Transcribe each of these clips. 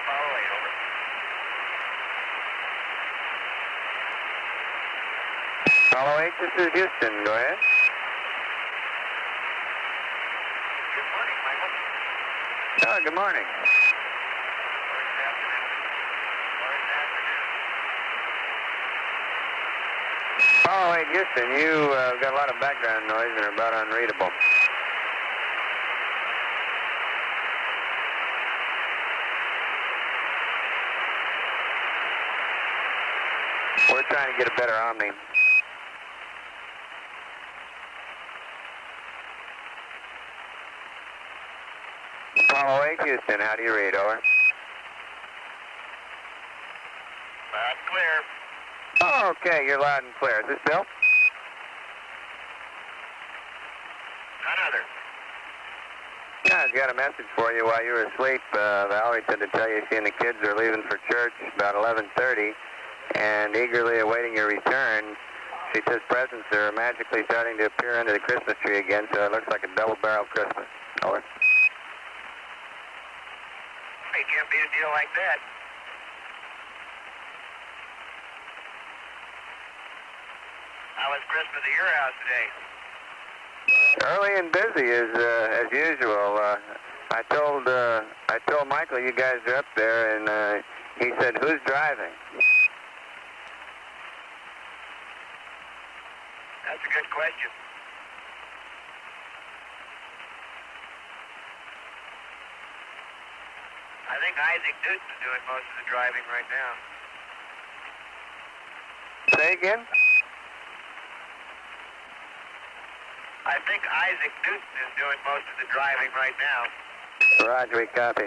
Apollo 8, over. Apollo 8, this is Houston. Go ahead. Good morning, Michael. Oh, good morning. Or it's afternoon. Or it's afternoon. Apollo 8, Houston, you got a lot of background noise and are about unreadable. We're trying to get a better Omni. Apollo 8, Houston, how do you read? Over. Loud and clear. Oh, okay, you're loud and clear. Is this Bill? None other. Yeah, I've got a message for you while you were asleep. Valerie said to tell you she and the kids are leaving for church about 11:30 and eagerly awaiting your return. She says presents are magically starting to appear under the Christmas tree again, so it looks like a double-barrel Christmas. Over. You can't beat a deal like that. How was Christmas at your house today? Early and busy as usual. I told Michael you guys are up there, and he said, "Who's driving?" That's a good question. I think Isaac Newton's doing most of the driving right now. Say again? I think Isaac Newton is doing most of the driving right now. Roger, we copy.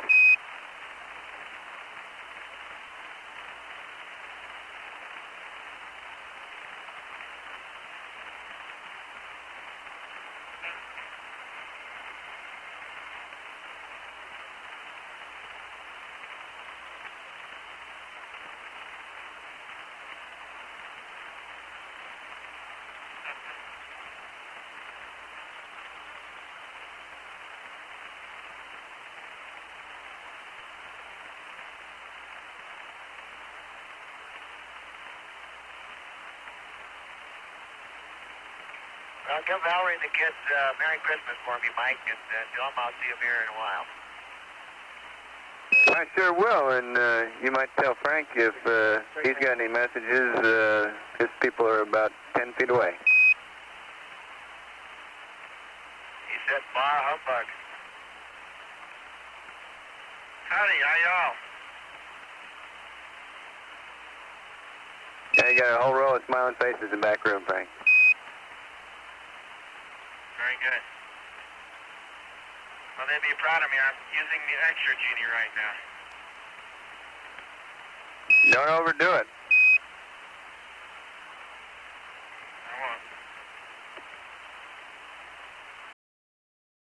Well, give Valerie and the kids Merry Christmas for me, Mike, and tell them I'll see them here in a while. I sure will, and you might tell Frank if he's got any messages. His people are about 10 feet away. He said, bar humbug. Howdy, how y'all? Yeah, you got a whole row of smiling faces in the back room, Frank. Very good. Well, they'd be proud of me. I'm using the extra genie right now. Don't overdo it.